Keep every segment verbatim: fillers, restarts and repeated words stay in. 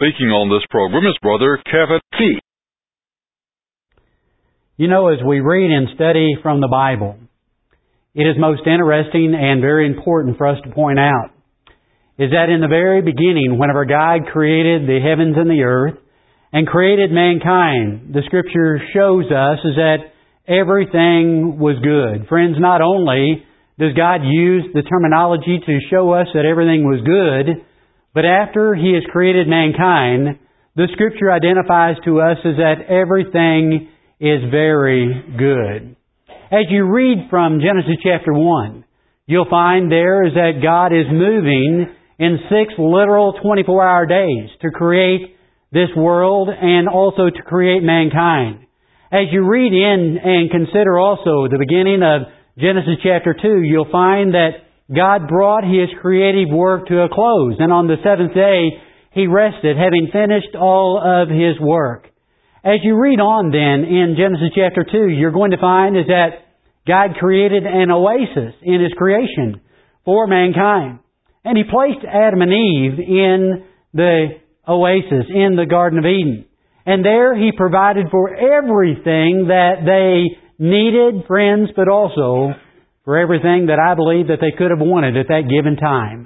speaking on this program is Brother Kevin Fee. You know, as we read and study from the Bible, it is most interesting and very important for us to point out is that in the very beginning, whenever God created the heavens and the earth and created mankind, the Scripture shows us is that everything was good. Friends, not only does God use the terminology to show us that everything was good, but after He has created mankind, the Scripture identifies to us as that everything is very good. As you read from Genesis chapter one, you'll find there is that God is moving in six literal twenty-four hour days to create this world and also to create mankind. As you read in and consider also the beginning of Genesis chapter two, you'll find that God brought His creative work to a close, and on the seventh day He rested, having finished all of His work. As you read on then in Genesis chapter two, you're going to find is that God created an oasis in His creation for mankind. And He placed Adam and Eve in the oasis, in the Garden of Eden. And there He provided for everything that they needed, friends, but also for everything that I believe that they could have wanted at that given time.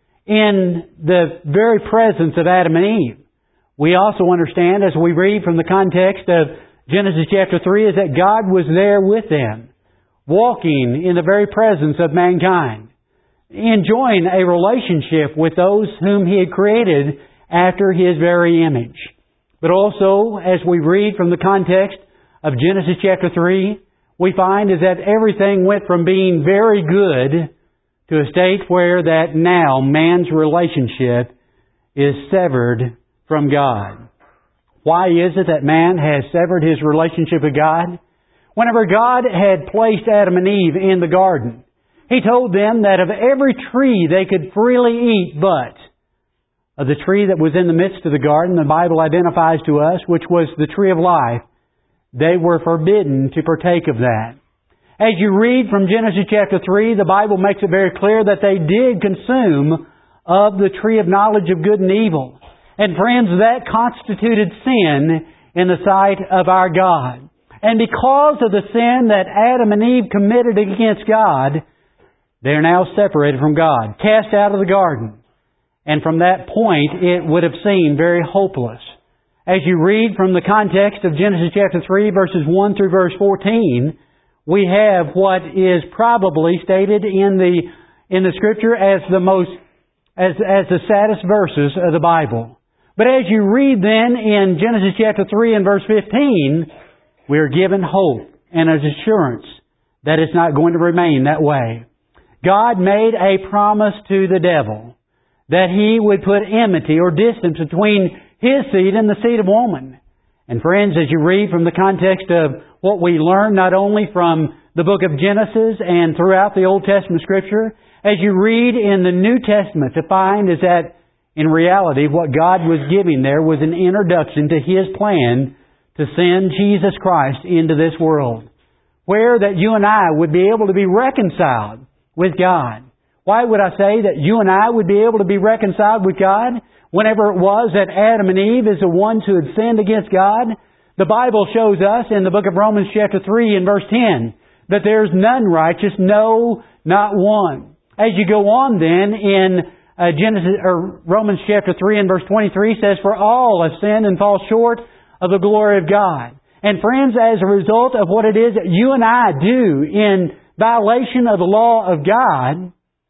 In the very presence of Adam and Eve, we also understand, as we read from the context of Genesis chapter three, is that God was there with them, walking in the very presence of mankind, enjoying a relationship with those whom He had created after His very image. But also, as we read from the context of Genesis chapter three, we find is that everything went from being very good to a state where that now man's relationship is severed from God. Why is it that man has severed his relationship with God? Whenever God had placed Adam and Eve in the garden, He told them that of every tree they could freely eat, but of the tree that was in the midst of the garden, the Bible identifies to us, which was the tree of life, they were forbidden to partake of that. As you read from Genesis chapter three, the Bible makes it very clear that they did consume of the tree of knowledge of good and evil. And friends, that constituted sin in the sight of our God. And because of the sin that Adam and Eve committed against God, they are now separated from God, cast out of the garden. And from that point, it would have seemed very hopeless. As you read from the context of Genesis chapter three, verses one through verse fourteen, we have what is probably stated in the in the Scripture as the most as as the saddest verses of the Bible. But as you read then in Genesis chapter three and verse fifteen, we are given hope and an assurance that it's not going to remain that way. God made a promise to the devil that he would put enmity or distance between his seed and the seed of woman. And friends, as you read from the context of what we learn not only from the book of Genesis and throughout the Old Testament Scripture, as you read in the New Testament to find is that in reality what God was giving there was an introduction to His plan to send Jesus Christ into this world, where that you and I would be able to be reconciled with God. Why would I say that you and I would be able to be reconciled with God? Whenever it was that Adam and Eve is the ones who had sinned against God, the Bible shows us in the book of Romans chapter three and verse ten that there's none righteous, no, not one. As you go on then in uh, Genesis or Romans chapter three and verse twenty-three says, "For all have sinned and fall short of the glory of God." And friends, as a result of what it is that you and I do in violation of the law of God,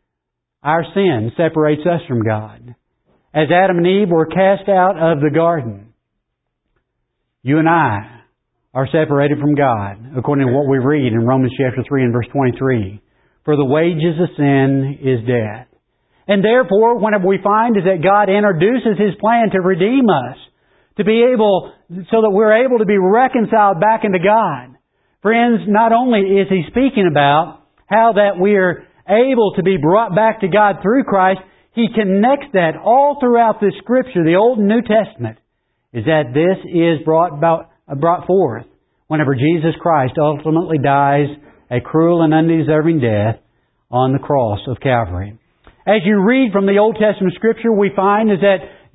our sin separates us from God. As Adam and Eve were cast out of the garden, you and I are separated from God, according to what we read in Romans chapter three and verse twenty-three. For the wages of sin is death. And therefore, whenever we find is that God introduces His plan to redeem us, to be able, so that we're able to be reconciled back into God. Friends, not only is He speaking about how that we're able to be brought back to God through Christ, He connects that all throughout the Scripture, the Old and New Testament, is that this is brought about, brought forth whenever Jesus Christ ultimately dies a cruel and undeserving death on the cross of Calvary. As you read from the Old Testament Scripture, we find is that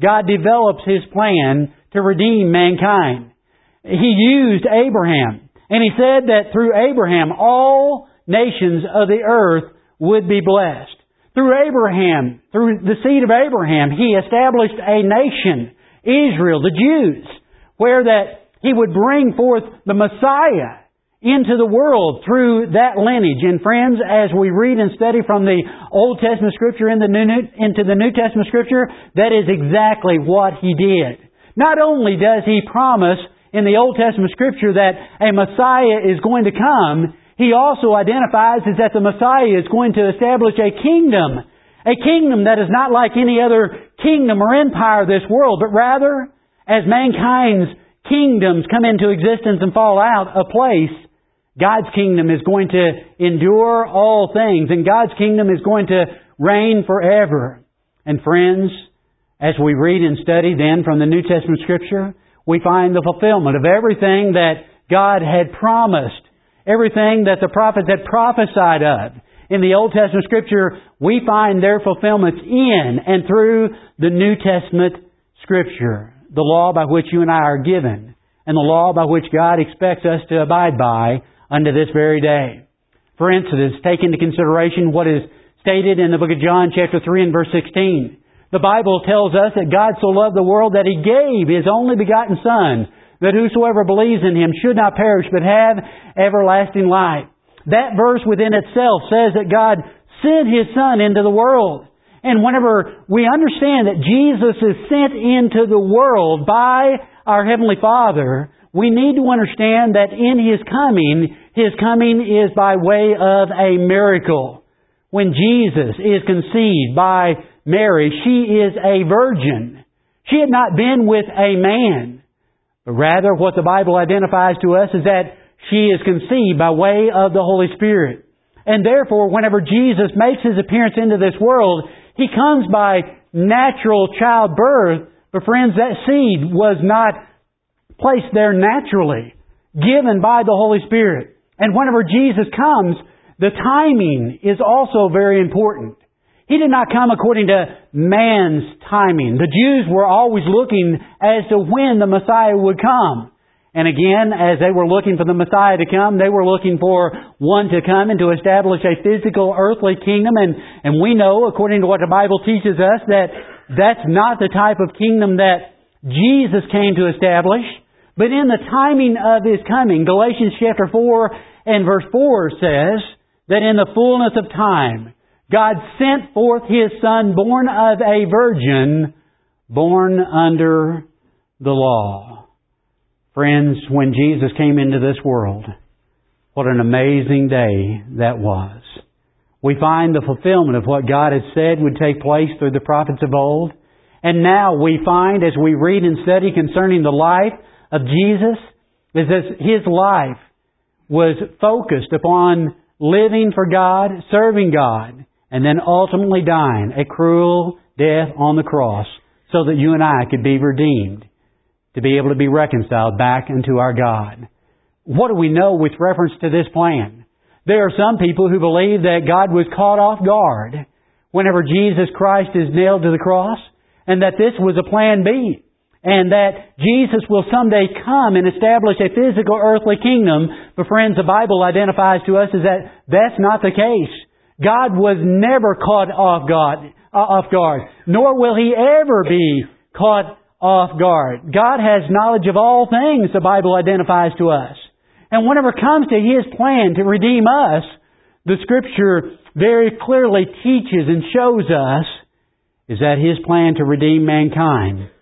God develops His plan to redeem mankind. He used Abraham, and He said that through Abraham all nations of the earth would be blessed. Through Abraham, through the seed of Abraham, He established a nation, Israel, the Jews, where that He would bring forth the Messiah into the world through that lineage. And friends, as we read and study from the Old Testament Scripture in the New, into the New Testament Scripture, that is exactly what He did. Not only does He promise in the Old Testament Scripture that a Messiah is going to come, He also identifies is that the Messiah is going to establish a kingdom. A kingdom that is not like any other kingdom or empire of this world, but rather, as mankind's kingdoms come into existence and fall out of place, God's kingdom is going to endure all things, and God's kingdom is going to reign forever. And friends, as we read and study then from the New Testament Scripture, we find the fulfillment of everything that God had promised, everything that the prophets had prophesied of. In the Old Testament Scripture, we find their fulfillments in and through the New Testament Scripture, the law by which you and I are given, and the law by which God expects us to abide by unto this very day. For instance, take into consideration what is stated in the book of John chapter three and verse sixteen. The Bible tells us that God so loved the world that He gave His only begotten Son, that whosoever believes in Him should not perish but have everlasting life. That verse within itself says that God sent His Son into the world. And whenever we understand that Jesus is sent into the world by our Heavenly Father, we need to understand that in His coming, His coming is by way of a miracle. When Jesus is conceived by Mary, she is a virgin. She had not been with a man. But rather, what the Bible identifies to us is that she is conceived by way of the Holy Spirit. And therefore, whenever Jesus makes His appearance into this world, He comes by natural childbirth. But friends, that seed was not placed there naturally, given by the Holy Spirit. And whenever Jesus comes, the timing is also very important. He did not come according to man's timing. The Jews were always looking as to when the Messiah would come. And again, as they were looking for the Messiah to come, they were looking for one to come and to establish a physical earthly kingdom. And, and we know, according to what the Bible teaches us, that that's not the type of kingdom that Jesus came to establish. But in the timing of His coming, Galatians chapter four and verse four says that in the fullness of time, God sent forth His Son, born of a virgin, born under the law. Friends, when Jesus came into this world, what an amazing day that was. We find the fulfillment of what God had said would take place through the prophets of old. And now we find, as we read and study concerning the life of Jesus, is that His life was focused upon living for God, serving God, and then ultimately dying a cruel death on the cross so that you and I could be redeemed, to be able to be reconciled back unto our God. What do we know with reference to this plan? There are some people who believe that God was caught off guard whenever Jesus Christ is nailed to the cross, and that this was a plan B, and that Jesus will someday come and establish a physical earthly kingdom. But friends, the Bible identifies to us is that that's not the case. God was never caught off guard, uh, off guard, nor will He ever be caught off guard. God has knowledge of all things, the Bible identifies to us. And whenever it comes to His plan to redeem us, the Scripture very clearly teaches and shows us is that His plan to redeem mankind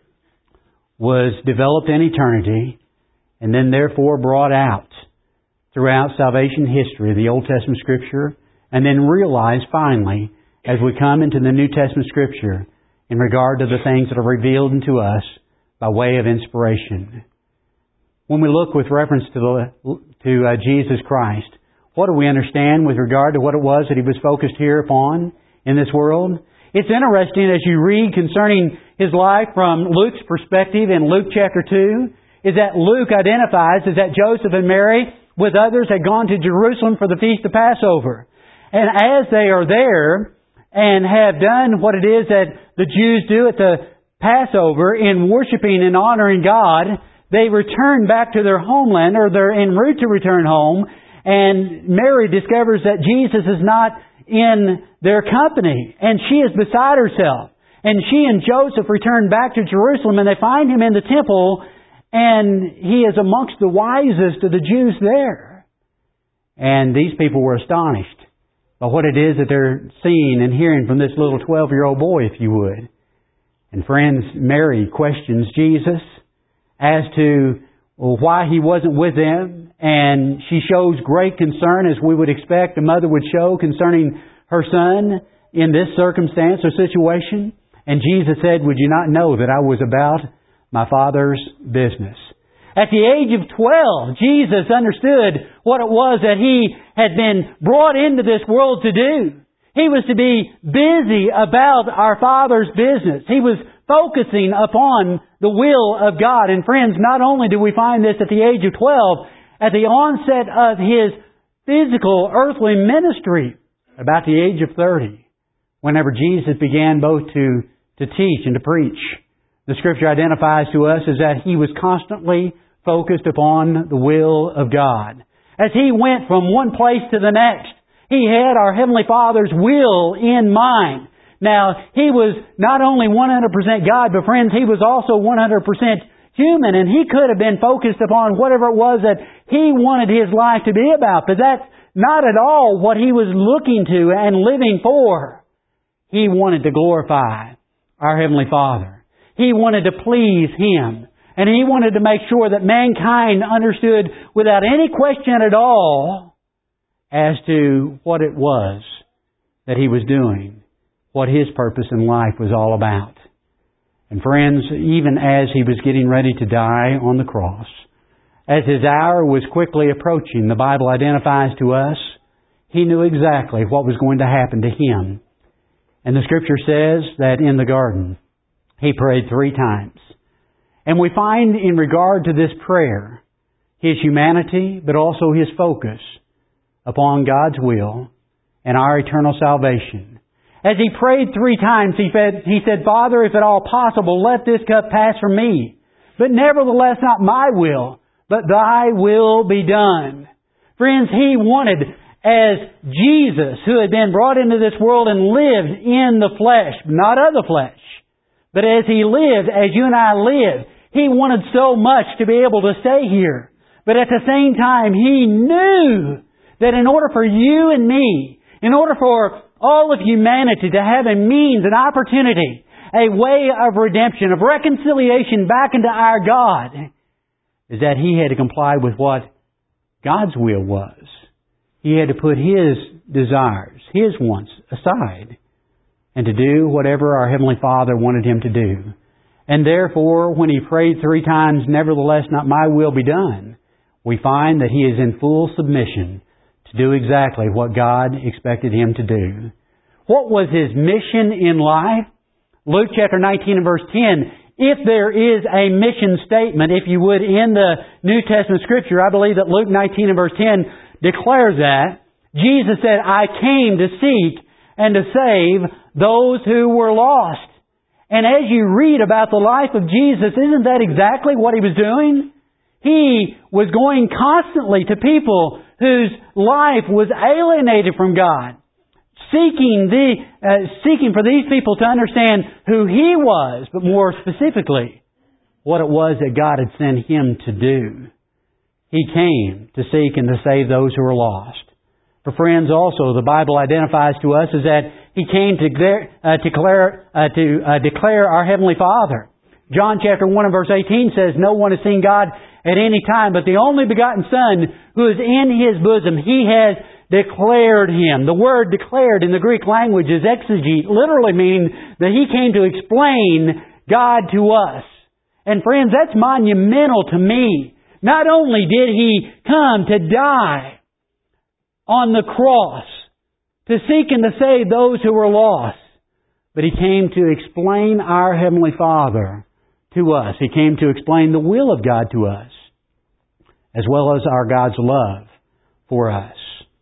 was developed in eternity and then therefore brought out throughout salvation history, the Old Testament Scripture, and then realized finally as we come into the New Testament Scripture in regard to the things that are revealed unto us by way of inspiration. When we look with reference to, the, to uh, Jesus Christ, what do we understand with regard to what it was that He was focused here upon in this world? It's interesting as you read concerning His life from Luke's perspective in Luke chapter two, is that Luke identifies is that Joseph and Mary with others had gone to Jerusalem for the Feast of Passover. And as they are there and have done what it is that the Jews do at the Passover, in worshiping and honoring God, they return back to their homeland, or they're en route to return home, and Mary discovers that Jesus is not in their company, and she is beside herself. And she and Joseph return back to Jerusalem, and they find Him in the temple, and He is amongst the wisest of the Jews there. And these people were astonished by what it is that they're seeing and hearing from this little twelve-year-old boy, if you would. And friends, Mary questions Jesus as to why He wasn't with them, and she shows great concern, as we would expect a mother would show concerning her son in this circumstance or situation. And Jesus said, "Would you not know that I was about my Father's business?" At the age of twelve, Jesus understood what it was that He had been brought into this world to do. He was to be busy about our Father's business. He was focusing upon the will of God. And friends, not only do we find this at the age of twelve, at the onset of His physical earthly ministry, about the age of thirty, whenever Jesus began both to, to teach and to preach. The Scripture identifies to us as that He was constantly focused upon the will of God. As He went from one place to the next, He had our Heavenly Father's will in mind. Now, He was not only one hundred percent God, but friends, He was also one hundred percent human, and He could have been focused upon whatever it was that He wanted His life to be about. But that's not at all what He was looking to and living for. He wanted to glorify our Heavenly Father. He wanted to please Him. And He wanted to make sure that mankind understood without any question at all as to what it was that He was doing, what His purpose in life was all about. And friends, even as He was getting ready to die on the cross, as His hour was quickly approaching, the Bible identifies to us, He knew exactly what was going to happen to Him. And the Scripture says that in the garden, He prayed three times. And we find in regard to this prayer, His humanity, but also His focus upon God's will and our eternal salvation. As He prayed three times, He said, he said, "Father, if at all possible, let this cup pass from me. But nevertheless, not my will, but Thy will be done." Friends, He wanted, as Jesus, who had been brought into this world and lived in the flesh, not of the flesh, but as He lived, as you and I live, He wanted so much to be able to stay here. But at the same time, He knew that in order for you and me, in order for all of humanity to have a means, an opportunity, a way of redemption, of reconciliation back into our God, is that He had to comply with what God's will was. He had to put His desires, His wants aside, and to do whatever our Heavenly Father wanted Him to do. And therefore, when He prayed three times, "Nevertheless, not my will be done," we find that He is in full submission to do exactly what God expected Him to do. What was His mission in life? Luke chapter nineteen and verse ten, if there is a mission statement, if you would, in the New Testament Scripture, I believe that Luke nineteen and verse ten declares that. Jesus said, "I came to seek and to save those who were lost." And as you read about the life of Jesus, isn't that exactly what He was doing? He was going constantly to people whose life was alienated from God, seeking the uh, seeking for these people to understand who He was, but more specifically, what it was that God had sent Him to do. He came to seek and to save those who were lost. For friends, also, the Bible identifies to us as that He came to declare, uh, declare, uh, to uh, declare our Heavenly Father. John chapter one and verse eighteen says, "No one has seen God at any time, but the only begotten Son who is in His bosom, He has declared Him." The word "declared" in the Greek language is exegete, literally meaning that He came to explain God to us. And friends, that's monumental to me. Not only did He come to die on the cross to seek and to save those who were lost, but He came to explain our Heavenly Father to us. He came to explain the will of God to us, as well as our God's love for us.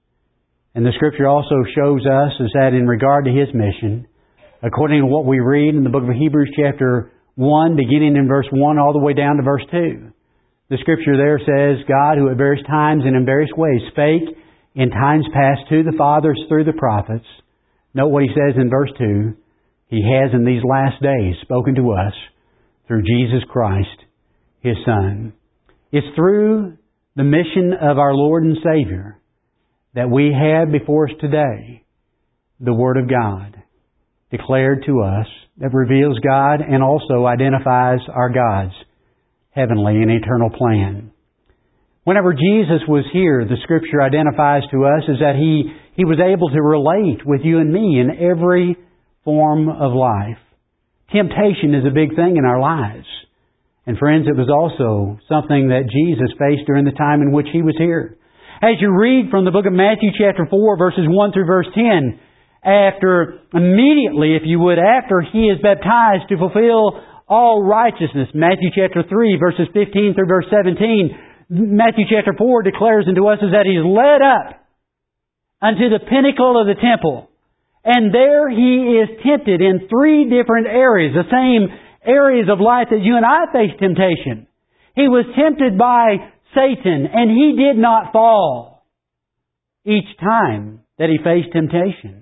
And the Scripture also shows us is that in regard to His mission, according to what we read in the book of Hebrews chapter one, beginning in verse one all the way down to verse two. The Scripture there says, God, who at various times and in various ways spake in times past to the fathers through the prophets. Note what He says in verse two. He has in these last days spoken to us through Jesus Christ, His Son. It's through the mission of our Lord and Savior that we have before us today the Word of God declared to us that reveals God and also identifies our God's heavenly and eternal plan. Whenever Jesus was here, the Scripture identifies to us is that He, He was able to relate with you and me in every form of life. Temptation is a big thing in our lives. And friends, it was also something that Jesus faced during the time in which He was here. As you read from the book of Matthew chapter four, verses one through verse ten, after, immediately, if you would, after He is baptized to fulfill all righteousness, Matthew chapter three, verses fifteen through verse seventeen, Matthew chapter four declares unto us is that He's led up unto the pinnacle of the temple. And there He is tempted in three different areas, the same areas of life that you and I face temptation. He was tempted by Satan, and He did not fall each time that He faced temptation.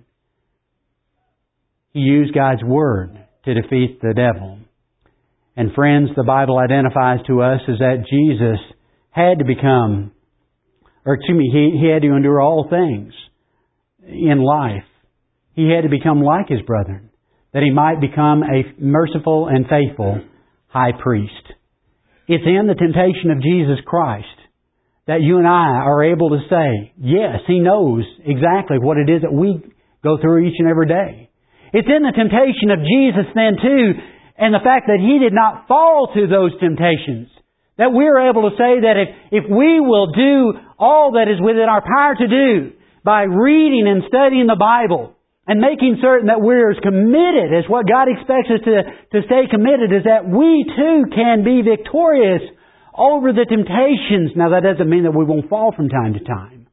He used God's Word to defeat the devil. And friends, the Bible identifies to us is that Jesus had to become, or excuse me, He, he had to endure all things in life. He had to become like His brethren, that He might become a merciful and faithful high priest. It's in the temptation of Jesus Christ that you and I are able to say, yes, He knows exactly what it is that we go through each and every day. It's in the temptation of Jesus then too, and the fact that He did not fall to those temptations, that we're able to say that if, if we will do all that is within our power to do by reading and studying the Bible and making certain that we're as committed as what God expects us to, to stay committed, is that we too can be victorious over the temptations. Now that doesn't mean that we won't fall from time to time.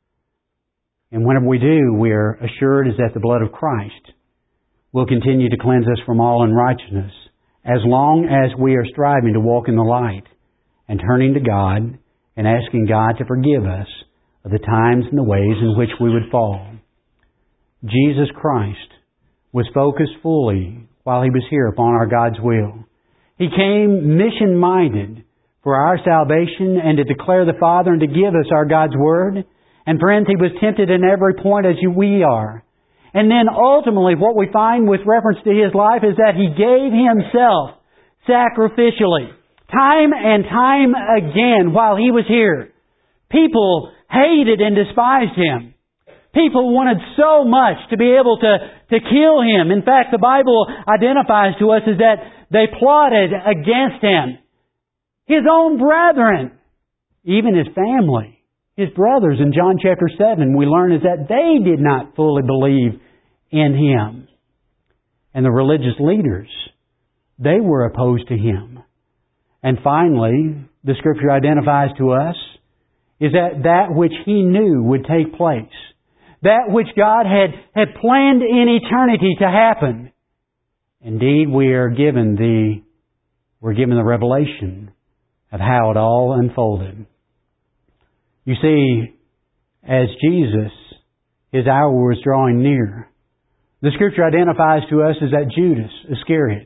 And whenever we do, we're assured is that the blood of Christ will continue to cleanse us from all unrighteousness as long as we are striving to walk in the light and turning to God and asking God to forgive us of the times and the ways in which we would fall. Jesus Christ was focused fully while He was here upon our God's will. He came mission-minded for our salvation and to declare the Father and to give us our God's Word. And friends, He was tempted in every point as we are. And then ultimately what we find with reference to His life is that He gave Himself sacrificially. Time and time again while He was here, people hated and despised Him. People wanted so much to be able to, to kill Him. In fact, the Bible identifies to us as that they plotted against Him. His own brethren, even His family, His brothers in John chapter seven, we learn is that they did not fully believe in Him. And the religious leaders, they were opposed to Him. And finally, the Scripture identifies to us is that that which He knew would take place, that which God had, had planned in eternity to happen. Indeed, we are given the, we're given the revelation of how it all unfolded. You see, as Jesus, His hour was drawing near, the Scripture identifies to us as that Judas Iscariot,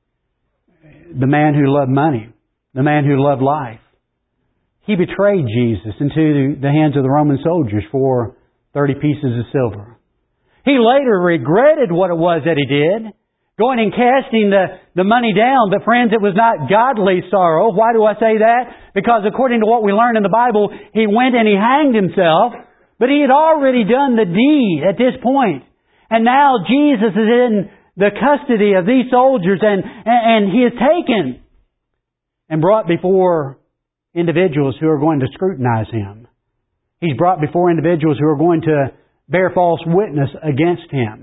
the man who loved money, the man who loved life, he betrayed Jesus into the hands of the Roman soldiers for thirty pieces of silver. He later regretted what it was that he did, going and casting the, the money down. But friends, it was not godly sorrow. Why do I say that? Because according to what we learn in the Bible, he went and he hanged himself, but he had already done the deed at this point. And now Jesus is in the custody of these soldiers, and, and he is taken and brought before individuals who are going to scrutinize him. He's brought before individuals who are going to bear false witness against him.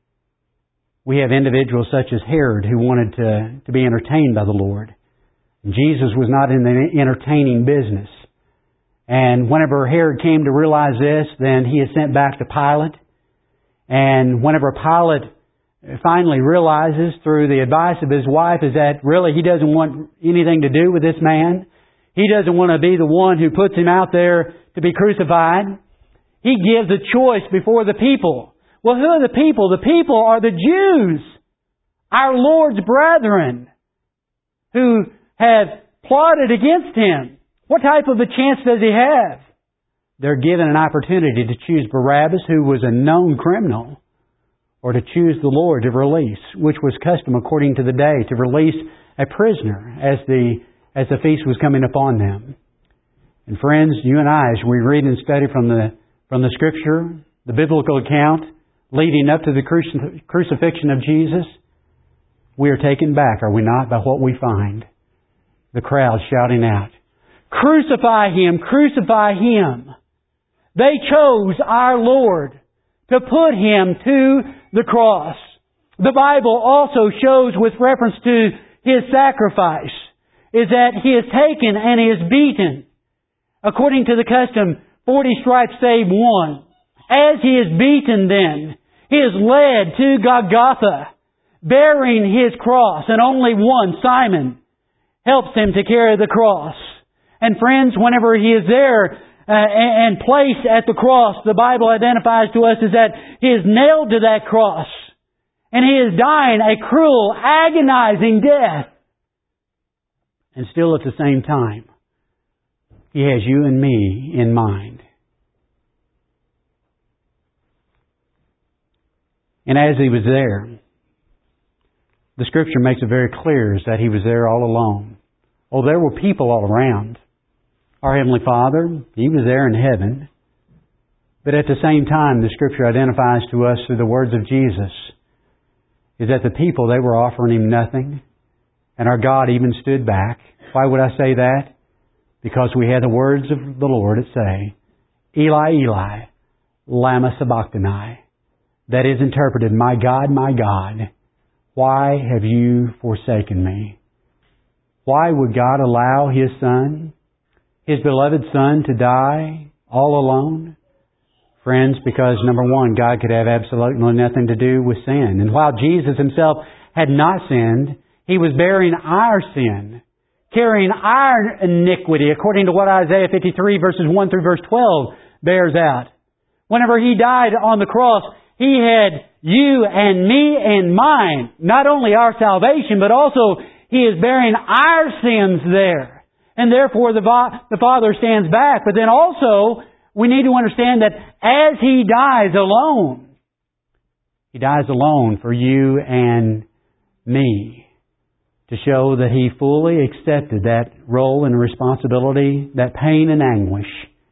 We have individuals such as Herod who wanted to, to be entertained by the Lord. Jesus was not in the entertaining business. And whenever Herod came to realize this, then he is sent back to Pilate. And whenever Pilate finally realizes through the advice of his wife is that really he doesn't want anything to do with this man. He doesn't want to be the one who puts him out there to be crucified. He gives a choice before the people. Well, who are the people? The people are the Jews, our Lord's brethren, who have plotted against Him. What type of a chance does He have? They're given an opportunity to choose Barabbas, who was a known criminal, or to choose the Lord to release, which was custom according to the day, to release a prisoner as the as the feast was coming upon them. And friends, you and I, as we read and study from the from the Scripture, the biblical account leading up to the cruci- crucifixion of Jesus, we are taken back, are we not, by what we find. The crowd shouting out, "Crucify Him! Crucify Him!" They chose our Lord to put Him to the cross. The Bible also shows, with reference to His sacrifice, is that He is taken and He is beaten. According to the custom, forty stripes save one. As He is beaten then, He is led to Golgotha, bearing His cross, and only one, Simon, helps Him to carry the cross. And friends, whenever He is there uh, and placed at the cross, the Bible identifies to us as that He is nailed to that cross, and He is dying a cruel, agonizing death. And still at the same time, He has you and me in mind. And as He was there, the Scripture makes it very clear that He was there all alone. Oh, there were people all around. Our Heavenly Father, He was there in heaven. But at the same time, the Scripture identifies to us through the words of Jesus is that the people, they were offering Him nothing. And our God even stood back. Why would I say that? Because we had the words of the Lord that say, "Eli, Eli, lama sabachthani." That is interpreted, "My God, my God, why have you forsaken me?" Why would God allow His Son, His beloved Son, to die all alone? Friends, because number one, God could have absolutely nothing to do with sin. And while Jesus Himself had not sinned, He was bearing our sin, carrying our iniquity, according to what Isaiah fifty-three verses one through verse twelve bears out. Whenever He died on the cross, He had you and me and mine, not only our salvation, but also He is bearing our sins there. And therefore the, the Father stands back. But then also, we need to understand that as He dies alone, He dies alone for you and me, to show that He fully accepted that role and responsibility, that pain and anguish,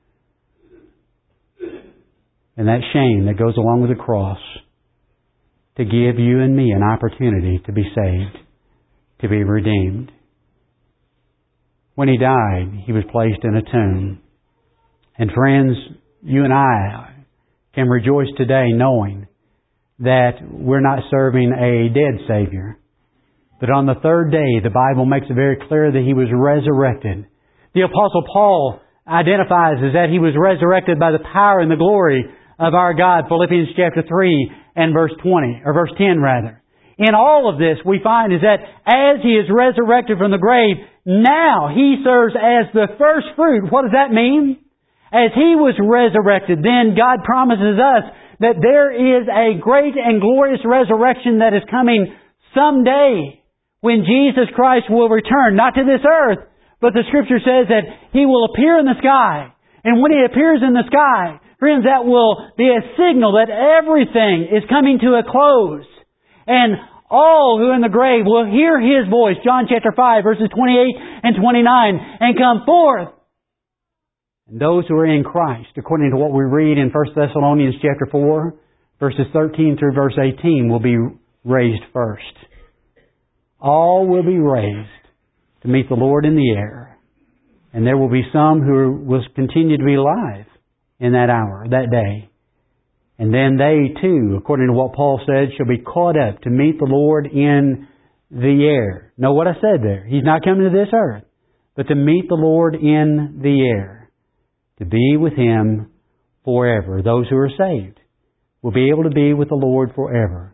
and that shame that goes along with the cross, to give you and me an opportunity to be saved, to be redeemed. When He died, He was placed in a tomb. And friends, you and I can rejoice today knowing that we're not serving a dead Savior. But on the third day, the Bible makes it very clear that He was resurrected. The Apostle Paul identifies as that He was resurrected by the power and the glory of our God, Philippians chapter three and verse twenty, or verse ten rather. In all of this, we find is that as He is resurrected from the grave, now He serves as the first fruit. What does that mean? As He was resurrected, then God promises us that there is a great and glorious resurrection that is coming someday when Jesus Christ will return, not to this earth, but the Scripture says that He will appear in the sky. And when He appears in the sky, friends, that will be a signal that everything is coming to a close. And all who are in the grave will hear His voice, John chapter five, verses twenty-eight and twenty-nine, and come forth. And those who are in Christ, according to what we read in First Thessalonians chapter four, verses thirteen through verse eighteen, will be raised first. All will be raised to meet the Lord in the air. And there will be some who will continue to be alive in that hour, that day. And then they too, according to what Paul said, shall be caught up to meet the Lord in the air. Know what I said there? He's not coming to this earth, but to meet the Lord in the air, to be with Him forever. Those who are saved will be able to be with the Lord forever.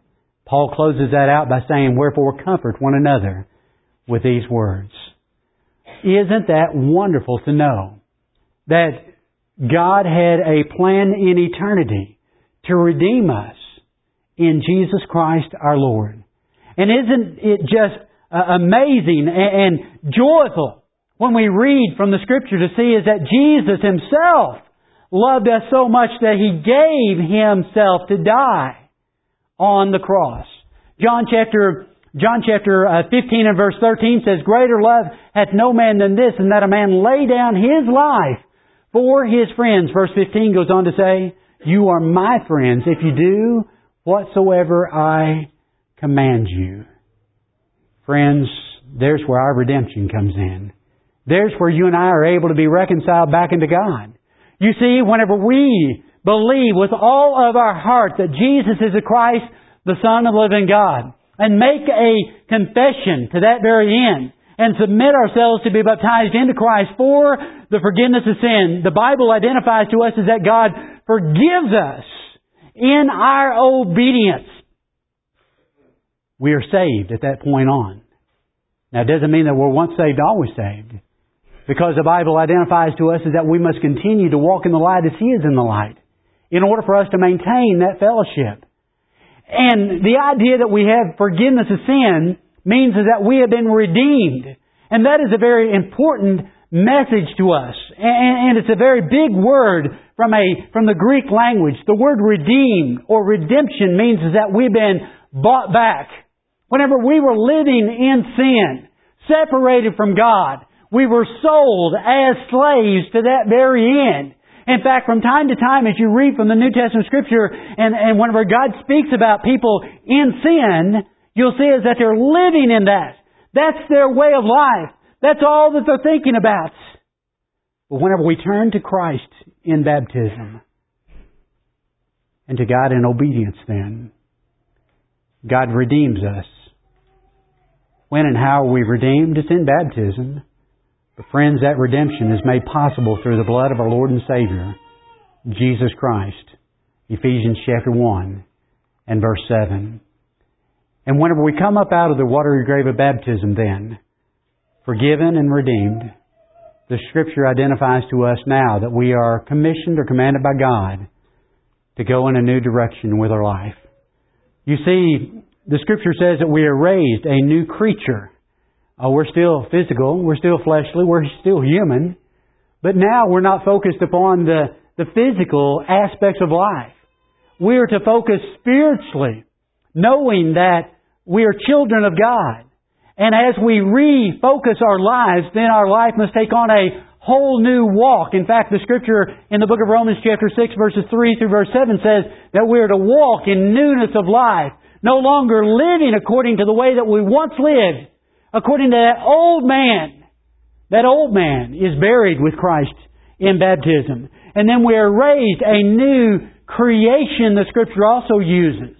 Paul closes that out by saying, "Wherefore comfort one another with these words." Isn't that wonderful to know that God had a plan in eternity to redeem us in Jesus Christ our Lord? And isn't it just uh, amazing and, and joyful when we read from the Scripture to see is that Jesus Himself loved us so much that He gave Himself to die on the cross. John chapter John chapter uh, fifteen and verse thirteen says, "Greater love hath no man than this, and that a man lay down his life for his friends." Verse fifteen goes on to say, "You are my friends if you do whatsoever I command you." Friends, there's where our redemption comes in. There's where you and I are able to be reconciled back into God. You see, whenever we believe with all of our heart that Jesus is the Christ, the Son of the living God, and make a confession to that very end, and submit ourselves to be baptized into Christ for the forgiveness of sin, the Bible identifies to us as that God forgives us in our obedience. We are saved at that point on. Now, it doesn't mean that we're once saved, always saved. Because the Bible identifies to us is that we must continue to walk in the light as He is in the light in order for us to maintain that fellowship. And the idea that we have forgiveness of sin means is that we have been redeemed. And that is a very important message to us. And, and it's a very big word from a from the Greek language. The word redeem or redemption means is that we've been bought back. Whenever we were living in sin, separated from God, we were sold as slaves to that very end. In fact, from time to time, as you read from the New Testament Scripture, and, and whenever God speaks about people in sin, you'll see is that they're living in that. That's their way of life. That's all that they're thinking about. But whenever we turn to Christ in baptism, and to God in obedience then, God redeems us. When and how are we redeemed? It's in baptism. But friends, that redemption is made possible through the blood of our Lord and Savior, Jesus Christ. Ephesians chapter one and verse seven. And whenever we come up out of the watery grave of baptism then, forgiven and redeemed, the Scripture identifies to us now that we are commissioned or commanded by God to go in a new direction with our life. You see, the Scripture says that we are raised a new creature. Oh, we're still physical, we're still fleshly, we're still human. But now we're not focused upon the, the physical aspects of life. We are to focus spiritually, knowing that we are children of God. And as we refocus our lives, then our life must take on a whole new walk. In fact, the Scripture in the book of Romans chapter six verses three through verse seven says that we are to walk in newness of life, no longer living according to the way that we once lived, according to that old man. That old man is buried with Christ in baptism. And then we are raised a new creation, the Scripture also uses.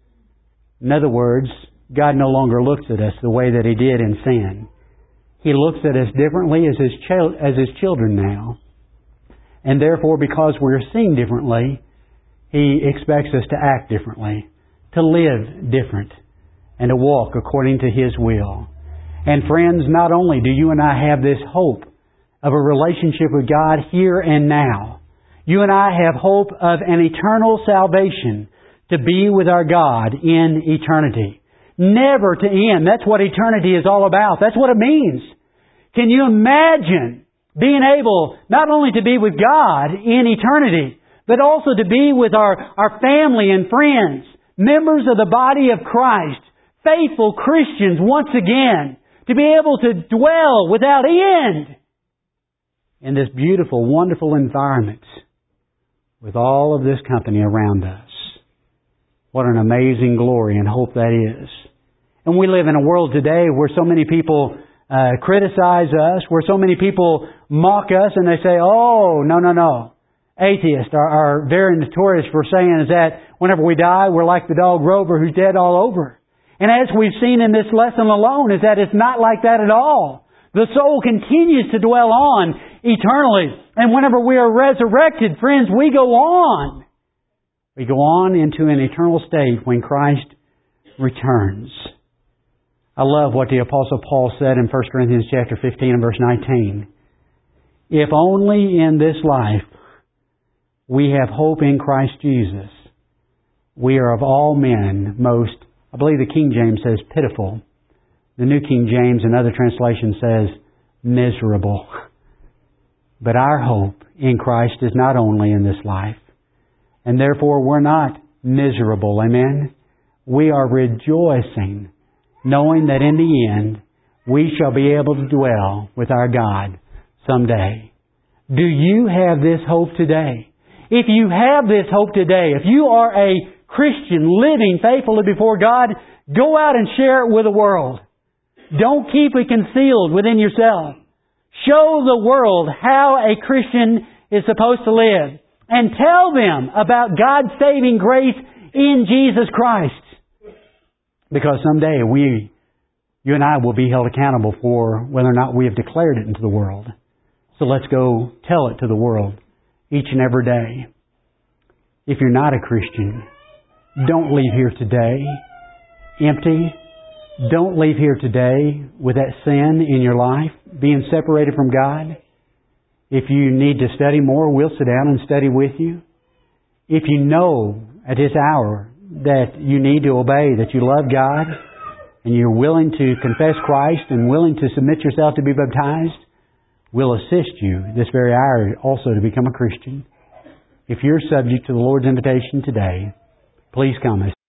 In other words, God no longer looks at us the way that He did in sin. He looks at us differently as His, chil- as His children now. And therefore, because we're seen differently, He expects us to act differently, to live different, and to walk according to His will. And friends, not only do you and I have this hope of a relationship with God here and now, you and I have hope of an eternal salvation to be with our God in eternity. Never to end. That's what eternity is all about. That's what it means. Can you imagine being able not only to be with God in eternity, but also to be with our, our family and friends, members of the body of Christ, faithful Christians once again, to be able to dwell without end in this beautiful, wonderful environment with all of this company around us. What an amazing glory and hope that is. And we live in a world today where so many people uh, criticize us, where so many people mock us, and they say, oh, no, no, no. Atheists are, are very notorious for saying is that whenever we die, we're like the dog Rover who's dead all over. And as we've seen in this lesson alone, is that it's not like that at all. The soul continues to dwell on eternally. And whenever we are resurrected, friends, we go on. We go on into an eternal state when Christ returns. I love what the Apostle Paul said in First Corinthians chapter fifteen and verse nineteen. If only in this life we have hope in Christ Jesus, we are of all men most, I believe the King James says pitiful. The New King James and other translation says miserable. But our hope in Christ is not only in this life. And therefore we're not miserable. Amen? We are rejoicing, knowing that in the end we shall be able to dwell with our God someday. Do you have this hope today? If you have this hope today, if you are a Christian living faithfully before God, go out and share it with the world. Don't keep it concealed within yourself. Show the world how a Christian is supposed to live. And tell them about God's saving grace in Jesus Christ. Because someday we, you and I will be held accountable for whether or not we have declared it into the world. So let's go tell it to the world each and every day. If you're not a Christian, don't leave here today empty. Don't leave here today with that sin in your life, being separated from God. If you need to study more, we'll sit down and study with you. If you know at this hour that you need to obey, that you love God, and you're willing to confess Christ and willing to submit yourself to be baptized, we'll assist you this very hour also to become a Christian. If you're subject to the Lord's invitation today, please come.